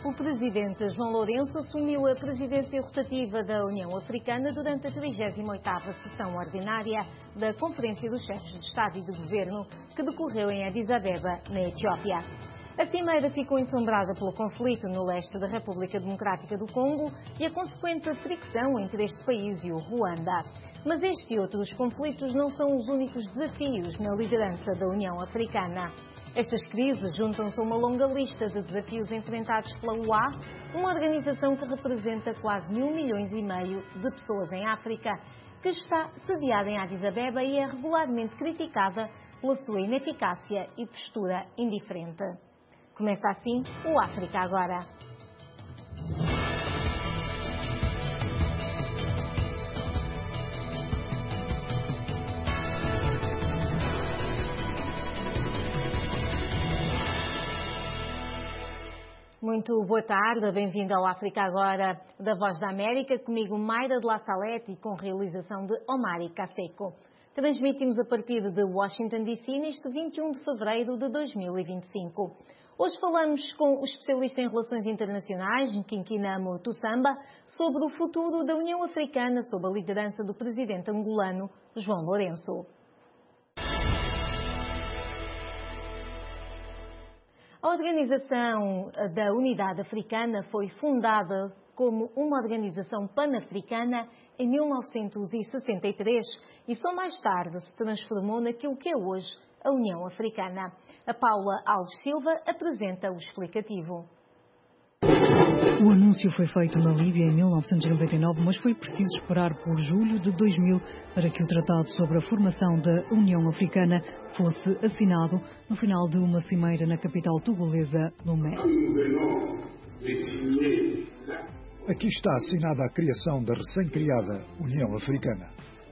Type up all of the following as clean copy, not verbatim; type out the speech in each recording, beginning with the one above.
O presidente João Lourenço assumiu a presidência rotativa da União Africana durante a 38ª sessão ordinária da Conferência dos Chefes de Estado e de Governo, que decorreu em Addis Abeba, na Etiópia. A cimeira ficou ensombrada pelo conflito no leste da República Democrática do Congo e a consequente fricção entre este país e o Ruanda. Mas este e outros conflitos não são os únicos desafios na liderança da União Africana. Estas crises juntam-se a uma longa lista de desafios enfrentados pela UA, uma organização que representa quase 1,5 milhões de pessoas em África, que está sediada em Addis Abeba e é regularmente criticada pela sua ineficácia e postura indiferente. Começa assim o África Agora. Muito boa tarde, bem-vindo ao África Agora da Voz da América, comigo Mayra de La Salette e com realização de Omari Caseco. Transmitimos a partir de Washington DC neste 21 de fevereiro de 2025. Hoje falamos com o especialista em relações internacionais, Nkinkinamo Tussamba, sobre o futuro da União Africana sob a liderança do presidente angolano João Lourenço. A Organização da Unidade Africana foi fundada como uma organização pan-africana em 1963 e só mais tarde se transformou naquilo que é hoje a União Africana. A Paula Alves Silva apresenta o explicativo. O anúncio foi feito na Líbia em 1999, mas foi preciso esperar por julho de 2000 para que o Tratado sobre a Formação da União Africana fosse assinado no final de uma cimeira na capital togolesa, Lomé. Aqui está assinada a criação da recém-criada União Africana.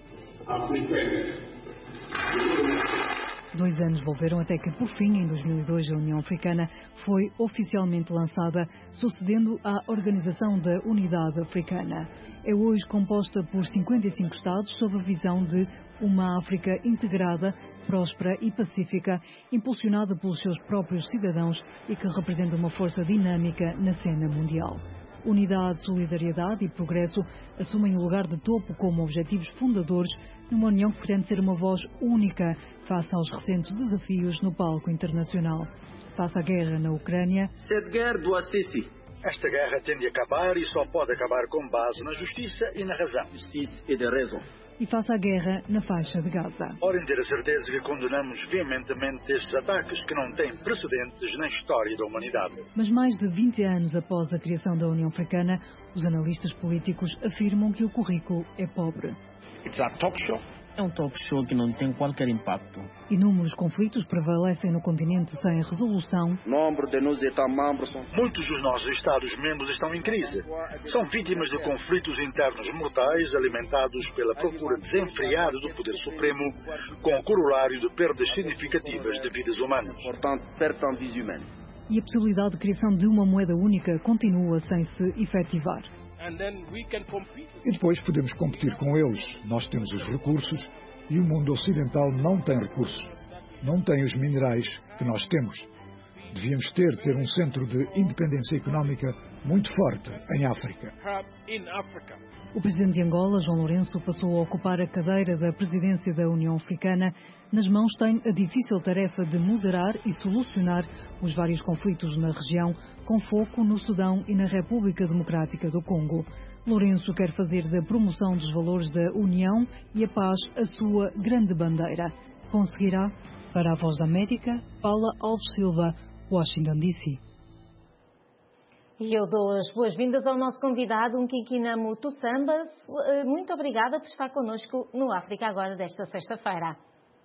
2 anos envolveram até que, por fim, em 2002, a União Africana foi oficialmente lançada, sucedendo à Organização da Unidade Africana. É hoje composta por 55 Estados sob a visão de uma África integrada, próspera e pacífica, impulsionada pelos seus próprios cidadãos e que representa uma força dinâmica na cena mundial. Unidade, solidariedade e progresso assumem o lugar de topo como objetivos fundadores numa União que pretende ser uma voz única face aos recentes desafios no palco internacional. Face à guerra na Ucrânia, esta guerra tende a acabar e só pode acabar com base na justiça e na razão. E face à guerra na faixa de Gaza. Podem ter a certeza que condenamos veementemente estes ataques que não têm precedentes na história da humanidade. Mas mais de 20 anos após a criação da União Africana, os analistas políticos afirmam que o currículo é pobre. É um talk show que não tem qualquer impacto. Inúmeros conflitos prevalecem no continente sem resolução. Muitos dos nossos Estados-membros estão em crise. São vítimas de conflitos internos mortais alimentados pela procura desenfreada do poder supremo, com o corolário de perdas significativas de vidas humanas. E a possibilidade de criação de uma moeda única continua sem se efetivar. E depois podemos competir com eles. Nós temos os recursos e o mundo ocidental não tem recursos. Não tem os minerais que nós temos. Devíamos ter um centro de independência económica muito forte em África. O presidente de Angola, João Lourenço, passou a ocupar a cadeira da presidência da União Africana. Nas mãos tem a difícil tarefa de moderar e solucionar os vários conflitos na região, com foco no Sudão e na República Democrática do Congo. Lourenço quer fazer da promoção dos valores da União e a paz a sua grande bandeira. Conseguirá? Para a Voz da América, Paula Alves Silva, Washington, D.C. E eu dou as boas-vindas ao nosso convidado, Nkinkinamo Tussamba. Muito obrigada por estar connosco no África Agora desta sexta-feira.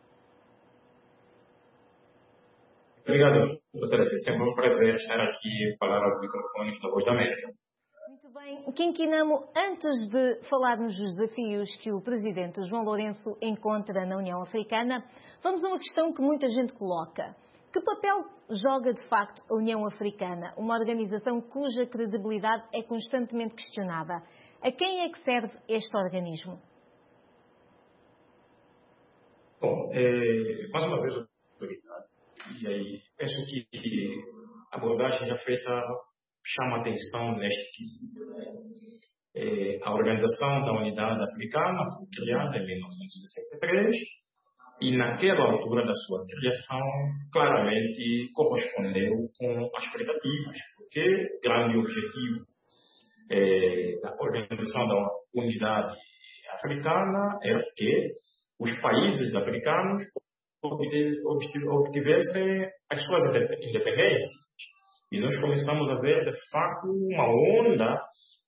Obrigado, professora. É sempre um prazer estar aqui e falar aos microfones da Voz da América. Muito bem. Nkinkinamo, antes de falarmos dos desafios que o presidente João Lourenço encontra na União Africana, vamos a uma questão que muita gente coloca. Que papel joga, de facto, a União Africana, uma organização cuja credibilidade é constantemente questionada? A quem é que serve este organismo? Bom, mais uma vez, obrigado. E aí, penso que a abordagem já feita chama atenção neste quesito. A Organização da Unidade Africana foi criada em 1963 e, naquela altura da sua criação, claramente correspondeu com as expectativas, porque o grande objetivo da Organização da Unidade Africana era que os países africanos obtivessem as suas independências. E nós começamos a ver, de facto, uma onda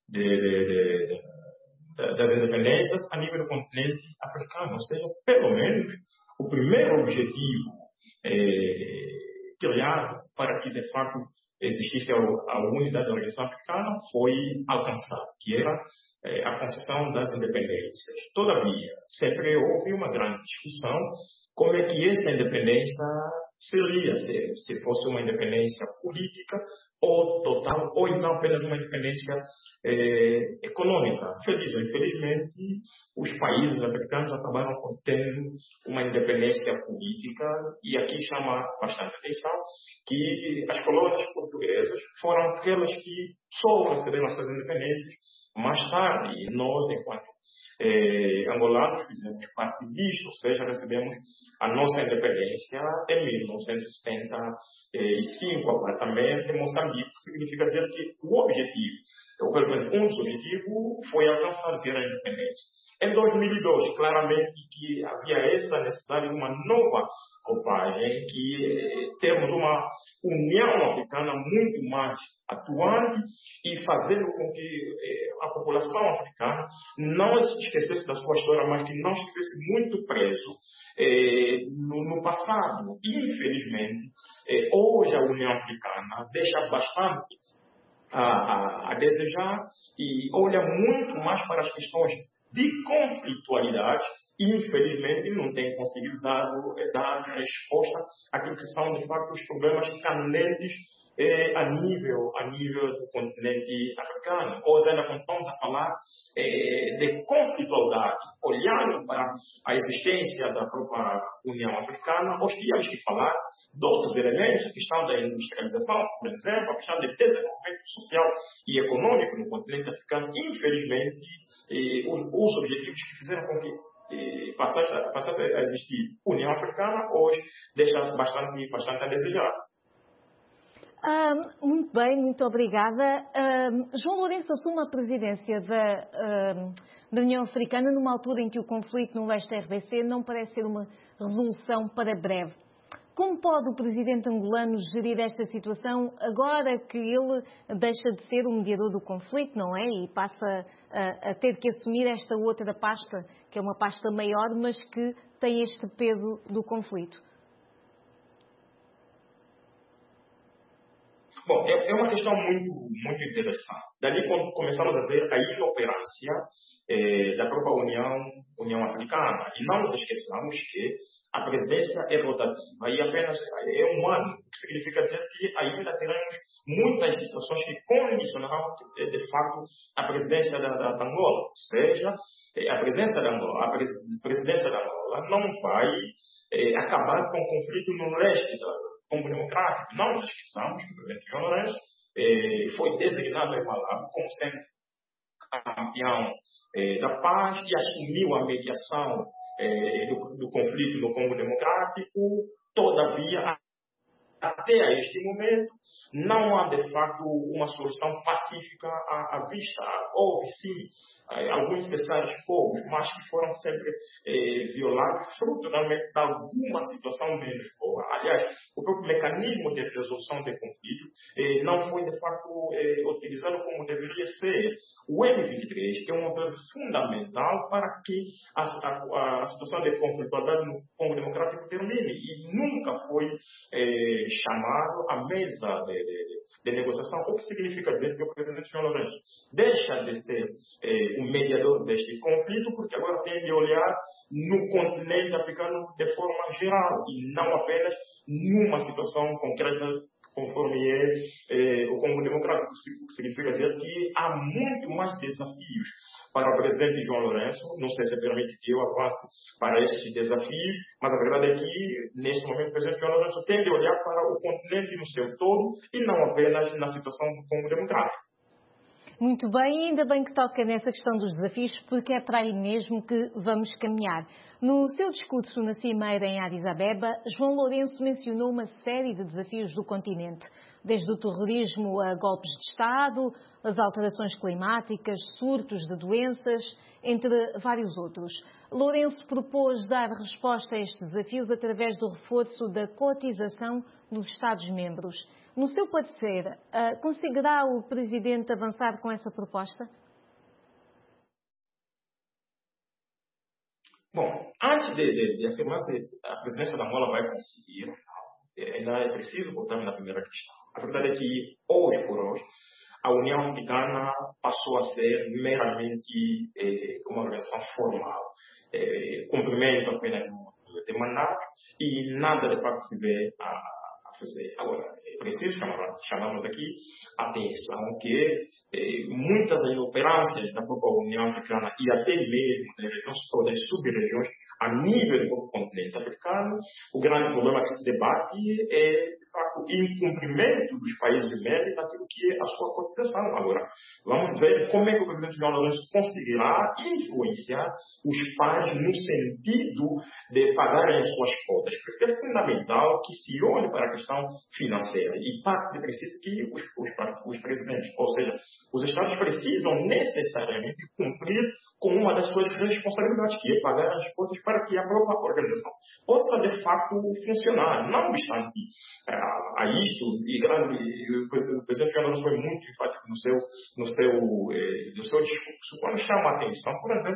das independências a nível do continente africano. Ou seja, pelo menos, o primeiro objetivo criado para que, de facto, existisse a unidade da Organização Africana foi alcançado, que era a concessão das independências. Todavia, sempre houve uma grande discussão como é que essa independência seria, se fosse uma independência política ou total, ou então apenas uma independência econômica. Feliz ou infelizmente, os países africanos acabaram tendo uma independência política, e aqui chama bastante atenção que as colônias portuguesas foram aquelas que só receberam as suas independências mais tarde. E nós, enquanto angolanos, fizemos parte disto, ou seja, recebemos a nossa independência em 1975, apartamento em Moçambique, que significa dizer que um dos objetivos foi alcançado, que era a independência. Em 2002, claramente que havia essa necessidade de uma nova roupagem, que temos uma União Africana muito mais atuante e fazendo com que a população africana não se esquecesse da sua história, mas que não estivesse muito preso no passado. Infelizmente, hoje a União Africana deixa bastante a desejar e olha muito mais para as questões de conflitualidade. Infelizmente, não tem conseguido dar resposta àquilo que são, de facto, os problemas candentes a nível do continente africano. Hoje ainda estamos a falar de conflitualidade, olhando para a existência da própria União Africana. Hoje tínhamos que falar de outros elementos, a questão da industrialização, por exemplo, a questão do desenvolvimento social e econômico no continente africano. Infelizmente, os objetivos que fizeram com que passasse a existir União Africana hoje deixa bastante a desejar. Muito bem, muito obrigada. João Lourenço assume a presidência da União Africana numa altura em que o conflito no leste RDC não parece ser uma resolução para breve. Como pode o presidente angolano gerir esta situação agora que ele deixa de ser o mediador do conflito, não é? E passa a ter que assumir esta outra pasta, que é uma pasta maior, mas que tem este peso do conflito? Bom, é uma questão muito interessante. Dali, quando começamos a ver a inoperância da própria União Africana, e não nos esqueçamos que a presidência é rotativa e apenas é um ano, o que significa dizer que ainda teremos muitas situações que condicionarão, de facto, a presidência da Angola. Ou seja, a presidência da Angola não vai acabar com o conflito no leste do Congo Democrático. Não nos esqueçamos que o presidente João Lourenço foi designado em Malabo como sendo campeão da paz e assumiu a mediação do conflito no Congo Democrático. Todavia, até a este momento, não há de facto uma solução pacífica à vista. Houve sim alguns cessar-fogos, mas que foram sempre violados, fruto realmente de alguma situação menos boa. Aliás, o próprio mecanismo de resolução de conflito não foi de facto utilizado como deveria ser. O M23 é um modelo fundamental para que a situação de conflitualidade no Congo Democrático termine, e nunca foi chamado à mesa de negociação, o que significa dizer que o presidente João Lourenço deixa de ser o mediador deste conflito, porque agora tem de olhar no continente africano de forma geral e não apenas numa situação concreta conforme o Congo Democrático, o que significa dizer que há muito mais desafios para o presidente João Lourenço. Não sei se permite que eu avance para estes desafios, mas a verdade é que, neste momento, o presidente João Lourenço tem de olhar para o continente no seu todo e não apenas na situação do Congo Democrático. Muito bem, ainda bem que toca nessa questão dos desafios, porque é para aí mesmo que vamos caminhar. No seu discurso na Cimeira em Addis Abeba, João Lourenço mencionou uma série de desafios do continente, desde o terrorismo a golpes de Estado, as alterações climáticas, surtos de doenças, entre vários outros. Lourenço propôs dar resposta a estes desafios através do reforço da cotização dos Estados-membros. No seu parecer, conseguirá o Presidente avançar com essa proposta? Bom, antes de afirmar se a presidência da Angola vai conseguir, ainda é preciso voltar na primeira questão. A verdade é que, hoje por hoje, a União Africana passou a ser meramente uma organização formal. Cumprimento apenas de mandato e nada de facto se vê a fazer. Agora, é preciso chamarmos aqui a atenção que muitas inoperâncias da própria União Africana e até mesmo das sub-regiões a nível do continente africano, o grande problema que se debate é, de facto, o incumprimento dos países membros daquilo que é a sua cotização. Agora, vamos ver como é que o presidente João Lourenço conseguirá influenciar os pares no sentido de pagarem as suas cotas, porque é fundamental que se olhe para a questão financeira e parte de princípio que os presidentes, ou seja, os Estados precisam necessariamente cumprir com uma das suas responsabilidades, que é pagar as cotas para que a própria organização possa, de facto, funcionar. Não obstante a isto, o presidente João Lourenço foi muito enfático no seu discurso, quando chama a atenção, por exemplo,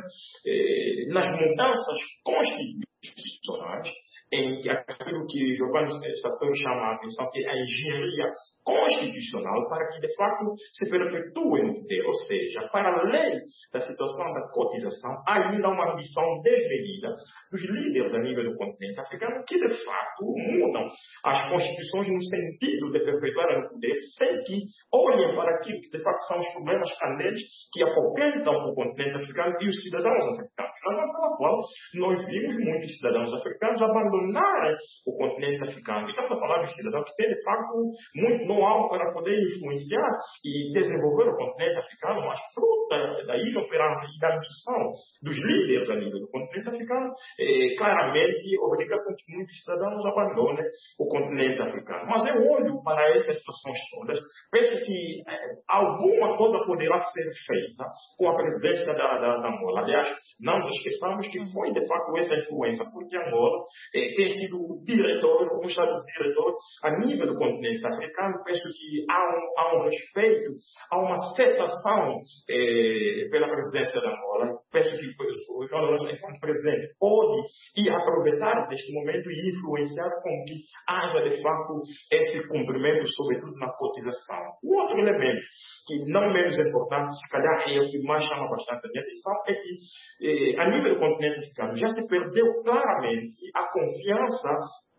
nas mudanças constitucionais, em aquilo que Giovanni Sartori chama a atenção, que é a engenharia constitucional, para que, de facto, se perpetue no poder. Ou seja, para além da situação da cotização, há ainda uma ambição desmedida dos líderes a nível do continente africano, que, de facto, mudam as constituições no sentido de perpetuar no poder, sem que olhem para aquilo que, de facto, são os problemas candentes que apoquentam o continente africano e os cidadãos africanos. Razão pela qual nós vimos muitos cidadãos africanos abandonarem o continente africano. E estamos a falar de cidadãos que têm, de facto, muito know-how para poder influenciar e desenvolver o continente africano, mas fruto da inoperância e da ambição dos líderes a nível do continente africano, claramente obriga a que muitos cidadãos abandonem o continente africano. Mas eu olho para essas situações todas, penso que alguma coisa poderá ser feita com a presidência da Angola. Aliás, não nos esqueçamos que foi, de facto, essa influência, porque Angola tem sido um Estado diretor a nível do continente africano. Penso que há um respeito, há uma cessação pela presidência da Angola. Penso que o João Lourenço, enquanto presidente, pode aproveitar deste momento e influenciar com que haja, de facto, esse cumprimento, sobretudo na cotização. O outro elemento, que não menos importante, se calhar é o que mais chama bastante a minha atenção, é que, a nível do continente africano, já se perdeu claramente a confiança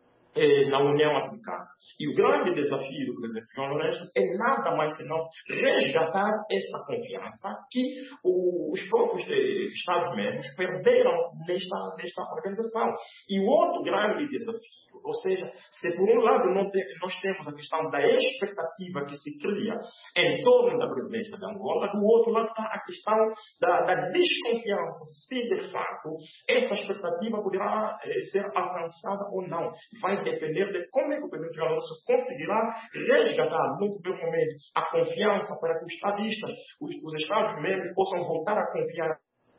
na União Africana. E o grande desafio do presidente João Lourenço é nada mais senão resgatar essa confiança que os próprios Estados-membros perderam nesta organização. E o outro grande desafio, ou seja, se por um lado nós temos a questão da expectativa que se cria em torno da presidência de Angola, do outro lado está a questão da desconfiança, se de fato essa expectativa poderá ser alcançada ou não. Vai depender de como é que o presidente João Lourenço conseguirá resgatar no primeiro momento a confiança para que os estadistas, os Estados-membros possam voltar a confiar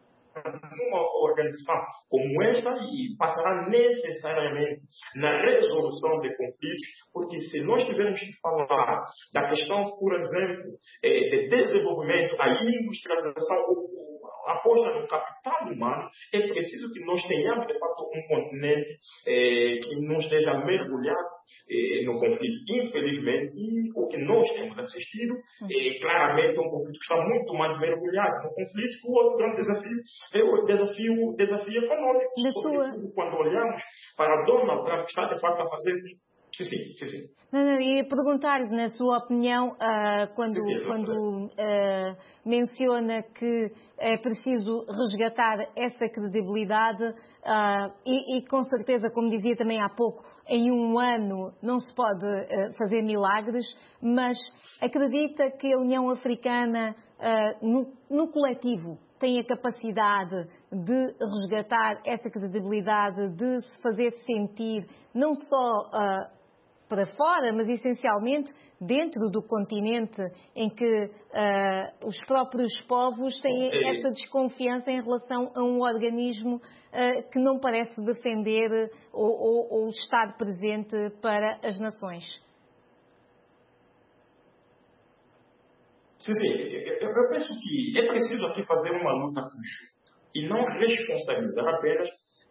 numa organização como esta e passará necessariamente na resolução de conflitos, porque se nós tivermos que falar da questão, por exemplo, de desenvolvimento, a industrialização, a aposta no capital humano, é preciso que nós tenhamos, de fato, um continente que não esteja mergulhado no conflito. Infelizmente, o que nós temos assistido claramente é um conflito que está muito mais mergulhado no conflito. O outro grande desafio é o desafio econômico. Quando olhamos para Donald Trump, que está de facto a fazer Sim. Não, ia perguntar-lhe, na sua opinião, quando menciona que é preciso resgatar essa credibilidade e com certeza, como dizia também há pouco, em um ano não se pode fazer milagres, mas acredita que a União Africana, no coletivo, tem a capacidade de resgatar essa credibilidade, de se fazer sentir não só para fora, mas essencialmente dentro do continente, em que os próprios povos têm essa desconfiança em relação a um organismo que não parece defender ou estar presente para as nações. Sim. Eu penso que é preciso aqui fazer uma luta conjunta e não responsabilizar apenas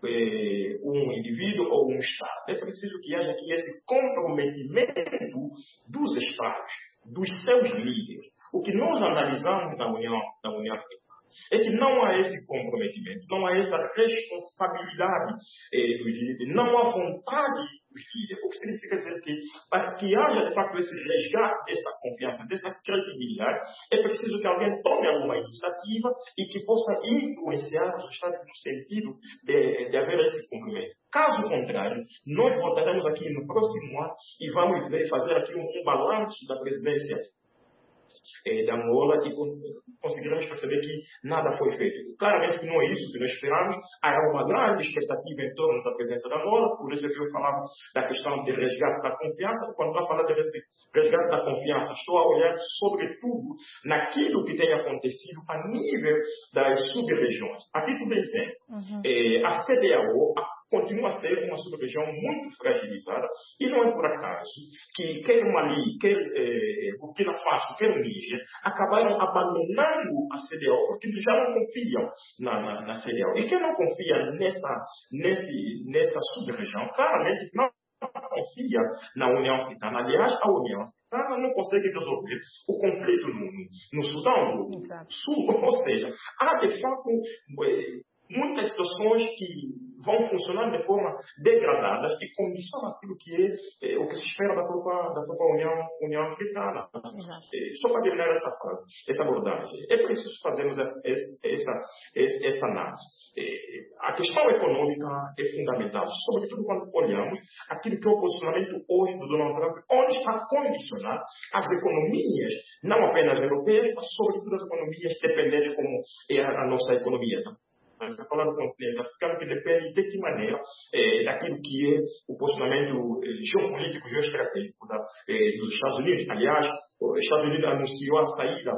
um indivíduo ou um Estado. É preciso que haja aqui esse comprometimento dos Estados, dos seus líderes. O que nós analisamos na União Africana é que não há esse comprometimento, não há essa responsabilidade dos líderes, não há vontade dos líderes, o que significa dizer que para que haja de facto esse resgate dessa confiança, dessa credibilidade, é preciso que alguém tome alguma iniciativa e que possa influenciar os Estados no sentido de haver esse cumprimento. Caso contrário, nós voltaremos aqui no próximo ano e vamos fazer aqui um balanço da presidência da Angola e conseguiremos perceber que nada foi feito. Claramente que não é isso que nós esperamos. Há uma grande expectativa em torno da presença da Angola, por isso é que eu falava da questão de resgate da confiança. Quando estou a falar de resgate da confiança, estou a olhar sobretudo naquilo que tem acontecido a nível das sub-regiões. A título de exemplo, a CEDEAO continua a ser uma sub-região muito fragilizada e não é por acaso que quer o Mali, quer Burkina Faso, quer o Níger, acabaram abandonando a CEDEAO porque já não confiam na CEDEAO. E quem não confia nessa sub-região, claramente não confia na União Africana. Aliás, a União Africana não consegue resolver o conflito no Sudão do Sul. Ou seja, há de fato muitas situações que vão funcionar de forma degradada e condicionam aquilo que é o que se espera da própria União Africana. Só para terminar essa fase, essa abordagem, é preciso fazermos essa análise. A questão econômica é fundamental, sobretudo quando olhamos aquilo que é o posicionamento hoje do Donald Trump, onde está a condicionar as economias, não apenas europeias, mas sobretudo as economias dependentes como é a nossa economia. Está falando do continente africano, que depende de que maneira daquilo que é o posicionamento geopolítico, geoestratégico dos Estados Unidos. Aliás, os Estados Unidos anunciou a saída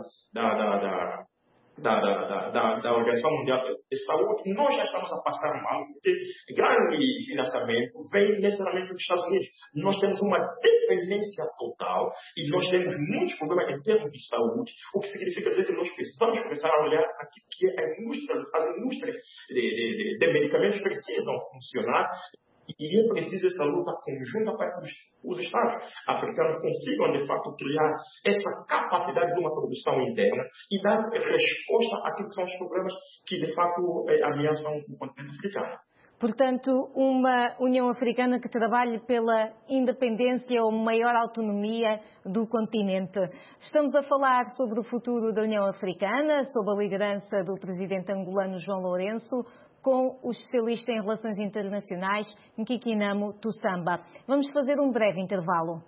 da Organização Mundial de Saúde, e nós já estamos a passar mal, porque grande financiamento vem necessariamente dos Estados Unidos. Nós temos uma dependência total e nós temos muitos problemas em termos de saúde, o que significa dizer que nós precisamos começar a olhar aquilo que as indústrias de medicamentos precisam funcionar. E é preciso essa luta conjunta para que os Estados africanos consigam, de fato, criar essa capacidade de uma produção interna e dar resposta àquilo que são os problemas que, de fato, ameaçam o continente africano. Portanto, uma União Africana que trabalhe pela independência ou maior autonomia do continente. Estamos a falar sobre o futuro da União Africana, sob a liderança do presidente angolano João Lourenço, com o especialista em relações internacionais, Nkikinamo Tussamba. Vamos fazer um breve intervalo.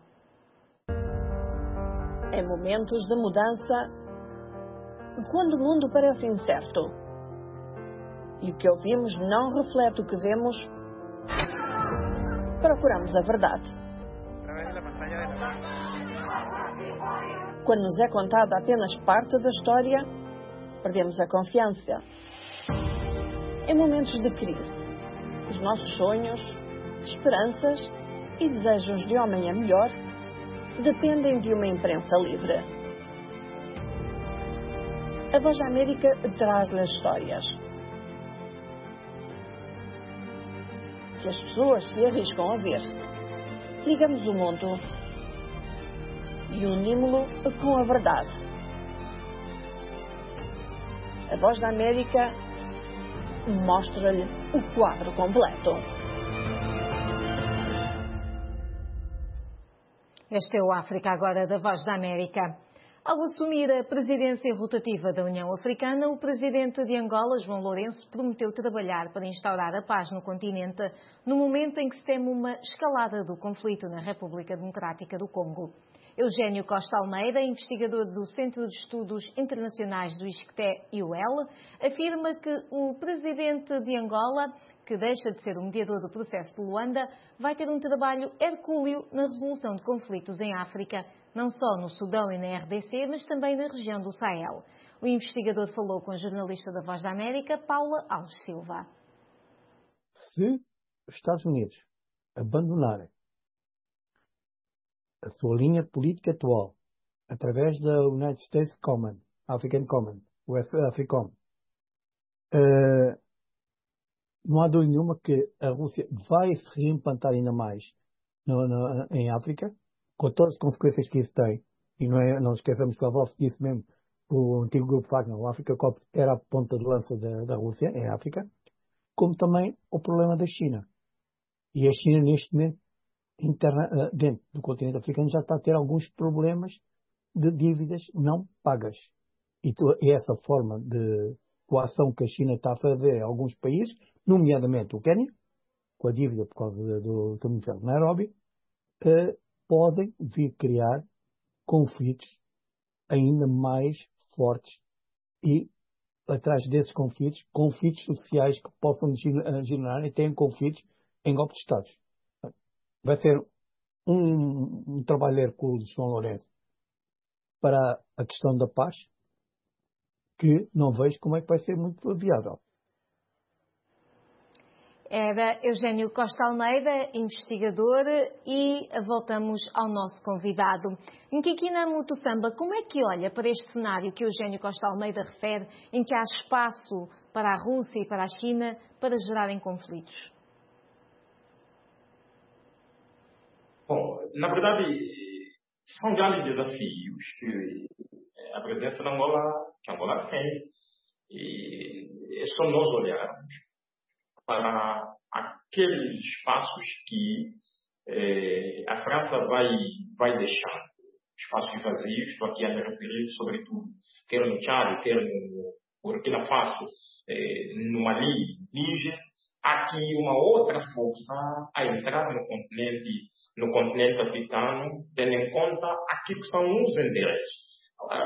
Em momentos de mudança, quando o mundo parece incerto e o que ouvimos não reflete o que vemos, procuramos a verdade. Quando nos é contada apenas parte da história, perdemos a confiança. Em momentos de crise, os nossos sonhos, esperanças e desejos de amanhã melhor dependem de uma imprensa livre. A Voz da América traz-lhe as histórias que as pessoas se arriscam a ver. Ligamos o mundo e unimos-lo com a verdade. A Voz da América mostra-lhe o quadro completo. Este é o África Agora da Voz da América. Ao assumir a presidência rotativa da União Africana, o presidente de Angola, João Lourenço, prometeu trabalhar para instaurar a paz no continente, no momento em que se teme uma escalada do conflito na República Democrática do Congo. Eugénio Costa Almeida, investigador do Centro de Estudos Internacionais do ISCTE-UL, afirma que o presidente de Angola, que deixa de ser o mediador do processo de Luanda, vai ter um trabalho hercúleo na resolução de conflitos em África, não só no Sudão e na RDC, mas também na região do Sahel. O investigador falou com a jornalista da Voz da América, Paula Alves Silva. Se os Estados Unidos abandonarem a sua linha política atual, através da United States Command, African Command, o AFRICOM, não há dúvida nenhuma que a Rússia vai se reimplantar ainda mais em África, com todas as consequências que isso tem. E não esqueçamos que a Lavrov disse mesmo que o antigo grupo Wagner, o Africa Corps, era a ponta de lança da Rússia em África, como também o problema da China. E a China, neste momento, dentro do continente africano, já está a ter alguns problemas de dívidas não pagas. E essa forma de coação que a China está a fazer a alguns países, nomeadamente o Quênia, com a dívida por causa do Comitê de Nairobi, podem vir criar conflitos ainda mais fortes e, atrás desses conflitos sociais que possam generar e têm conflitos em golpes de Estados. Vai ser um trabalho hercúleo de João Lourenço para a questão da paz, que não vejo como é que vai ser muito viável. Era Eugénio Costa Almeida, investigador, e voltamos ao nosso convidado. Nkikina Mutussamba, como é que olha para este cenário que Eugénio Costa Almeida refere, em que há espaço para a Rússia e para a China para gerarem conflitos? Bom, na verdade, são grandes desafios que a presença que Angola tem. E é só nós olharmos para aqueles espaços que a França vai deixando. Espaços vazios, estou aqui a me referir sobretudo, quer no Tchad, quer no Burkina Faso, no Mali, Níger. Há aqui uma outra força a entrar no continente africano, tendo em conta aquilo que são os endereços.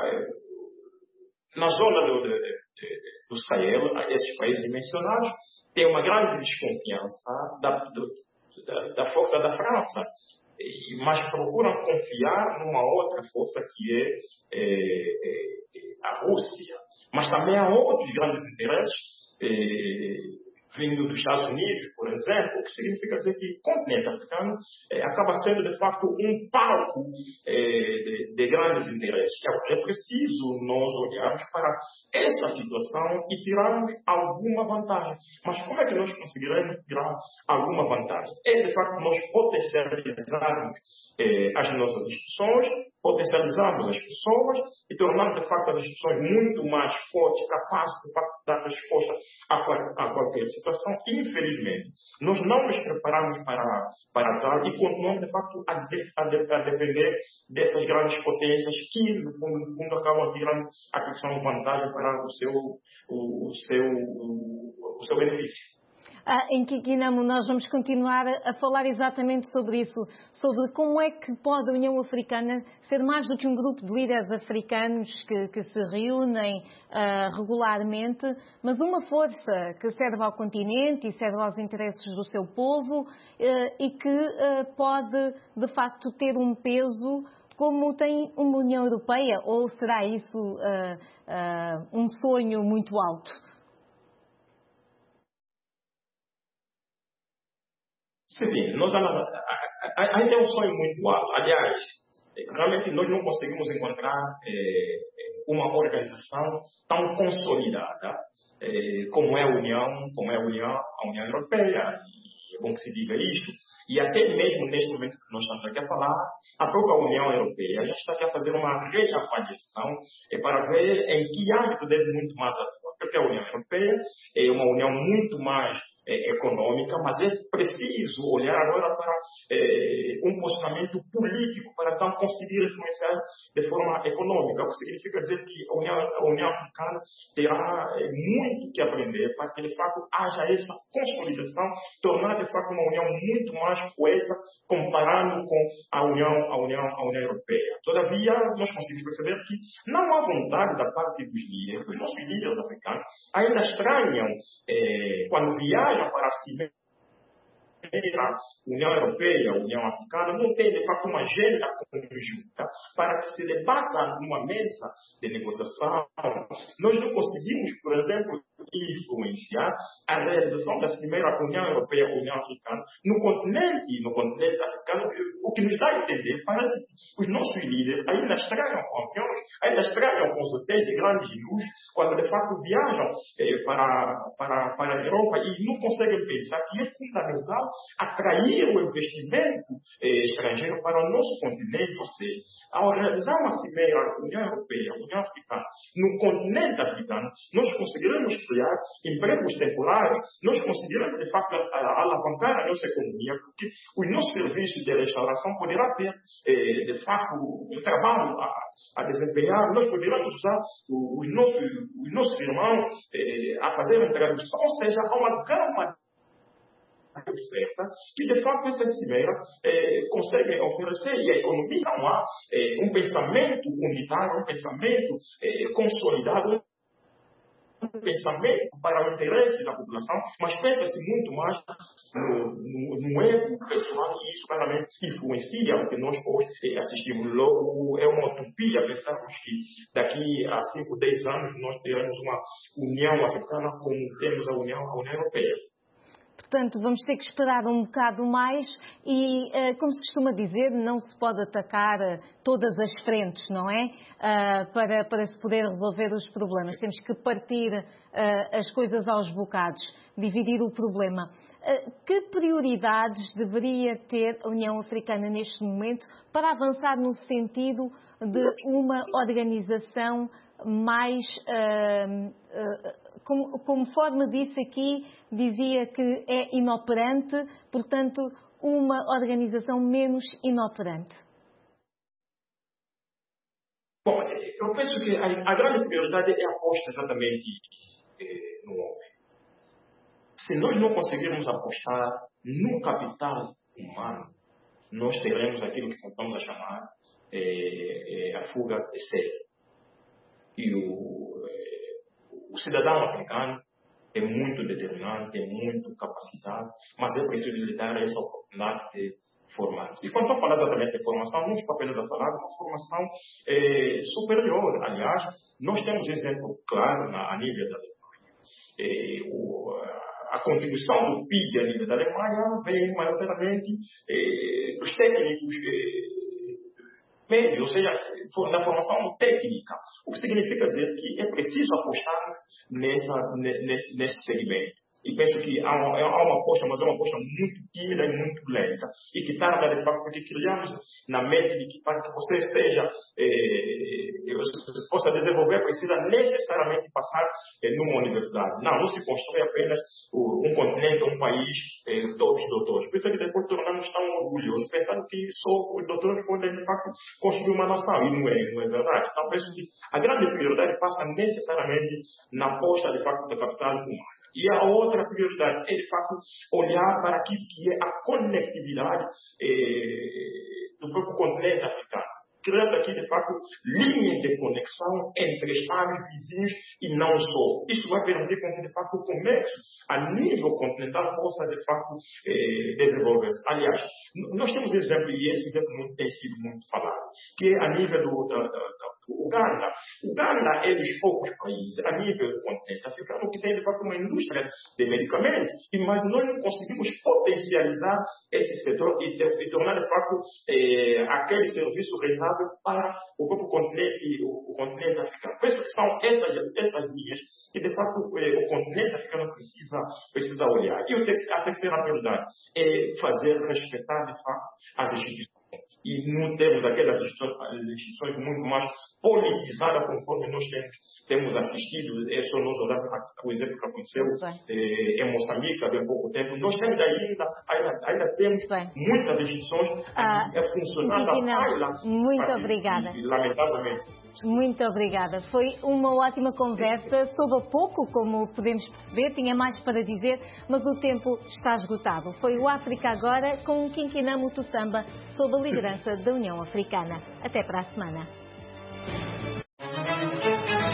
Na zona do Sahel, esses países mencionados têm uma grande desconfiança da força da França, mas procuram confiar numa outra força que é a Rússia. Mas também há outros grandes interesses vindo dos Estados Unidos, por exemplo, o que significa dizer que o continente africano acaba sendo, de facto, um palco de grandes interesses. É preciso nós olharmos para essa situação e tirarmos alguma vantagem. Mas como é que nós conseguiremos tirar alguma vantagem? É, de facto, nós potencializarmos as nossas instituições, potencializarmos as pessoas e tornarmos, de facto, as instituições muito mais fortes, capazes, de facto, de dar resposta a qualquer situação. Infelizmente, nós não nos preparamos para tal e continuamos, de facto, a depender dessas grandes potências que, no fundo acabam tirando a questão de vantagem para o seu benefício. Em Nkikina, nós vamos continuar a falar exatamente sobre isso, sobre como é que pode a União Africana ser mais do que um grupo de líderes africanos que se reúnem regularmente, mas uma força que serve ao continente e serve aos interesses do seu povo e que pode, de facto, ter um peso como tem uma União Europeia, ou será isso um sonho muito alto? Sim, ainda é um sonho muito alto. Aliás, realmente nós não conseguimos encontrar uma organização tão consolidada como é a União Europeia. E é bom que se diga isto. E até mesmo neste momento que nós estamos aqui a falar, a própria União Europeia já está aqui a fazer uma reavaliação para ver em que âmbito deve muito mais atuar. Porque a União Europeia é uma união muito mais econômica, mas é preciso olhar agora para um posicionamento político para então conseguir influenciar de forma econômica, o que significa dizer que a União Africana terá muito que aprender para que de facto haja essa consolidação, tornar de facto uma união muito mais coesa comparando com a União Europeia. Todavia, nós conseguimos perceber que não há vontade da parte dos líderes, os nossos líderes africanos ainda estranham quando viajam para a Cimeira, União Europeia, União Africana, não tem de facto uma agenda conjunta para que se debata numa mesa de negociação. Nós não conseguimos, por exemplo, influenciar a realização da primeira União Europeia, União Africana, no continente africano, o que nos dá a entender, parece que os nossos líderes ainda estranham com aviões, ainda estranham com os hotéis de grandes luxo, quando de facto viajam para a Europa e não conseguem pensar que é fundamental atrair o investimento estrangeiro para o nosso continente, ou seja, ao realizar uma cimeira União Europeia, União Africana, no continente africano, nós conseguiremos criar empregos temporários, nós conseguiremos de facto alavancar a nossa economia, porque os nossos serviços de restauração poderá ter de facto um trabalho a desempenhar, nós poderemos usar os nossos irmãos a fazer tradução, ou seja, há uma gama oferta que de facto essa cimeira consegue oferecer, e a economia não há um pensamento unitário, um pensamento consolidado, um pensamento para o interesse da população, mas pensa-se muito mais no ego pessoal, e isso claramente influencia o que nós hoje assistimos. Logo, é uma utopia pensarmos que daqui a 5, 10 anos nós teremos uma União Africana como temos a União Europeia. Portanto, vamos ter que esperar um bocado mais e, como se costuma dizer, não se pode atacar todas as frentes, não é? Para se poder resolver os problemas. Temos que partir as coisas aos bocados, dividir o problema. Que prioridades deveria ter a União Africana neste momento para avançar no sentido de uma organização mais... Conforme disse aqui, dizia que é inoperante, portanto, uma organização menos inoperante. Bom, eu penso que a grande prioridade é a posta exatamente no homem. Se nós não conseguirmos apostar no capital humano, nós teremos aquilo que estamos a chamar a fuga de cedo. E o cidadão africano é muito determinante, é muito capacitado, mas é preciso lhe dar essa oportunidade de formar-se. E quando eu falo exatamente de formação, não estou apenas a falar de uma formação superior. Aliás, nós temos exemplo claro a nível da Alemanha. A contribuição do PIB a nível da Alemanha vem maioritariamente dos técnicos médios, ou seja, na formação técnica. O que significa dizer que é preciso apostar nesse segmento. E penso que há uma aposta, mas é uma aposta muito tímida e muito lenta. E que tarda, de facto, porque criamos na mente de que para que você possa desenvolver, precisa necessariamente passar numa universidade. Não se constrói apenas um continente, um país, todos doutores. Por isso é que depois tornamos tão orgulhosos, pensando que só os doutores podem, de facto, construir uma nação. E não é verdade. Então, penso que a grande prioridade passa necessariamente na aposta, de facto, da capital humana. E a outra prioridade é, de fato, olhar para aquilo que é a conectividade do próprio continente africano. Criando aqui, de fato, linhas de conexão entre estados vizinhos e não só. Isso vai permitir com que, de fato, o comércio a nível continental possa, de fato, desenvolver-se. Aliás, nós temos exemplo, e esse exemplo tem sido muito falado, que é a nível do Uganda. Uganda é dos poucos países a nível do continente africano que tem, de fato, uma indústria de medicamentos, mas nós não conseguimos potencializar esse setor e tornar, de fato, aquele serviço rentável para o próprio continente africano. Penso que são essas linhas que, de fato, o continente africano precisa olhar. E a terceira prioridade é fazer respeitar, de fato, as instituições. e não temos aquelas instituições muito mais politizadas conforme nós temos assistido. É só nós olhar o exemplo que aconteceu em Moçambique há bem pouco tempo. Nós temos ainda temos muitas instituições a funcionar da falha. Muito obrigada. Lamentavelmente. Muito obrigada. Foi uma ótima conversa. Soube pouco, como podemos perceber, tinha mais para dizer, mas o tempo está esgotado. Foi o África Agora com Nkinkinha Mutusamba, sob a liderança da União Africana. Até para a semana.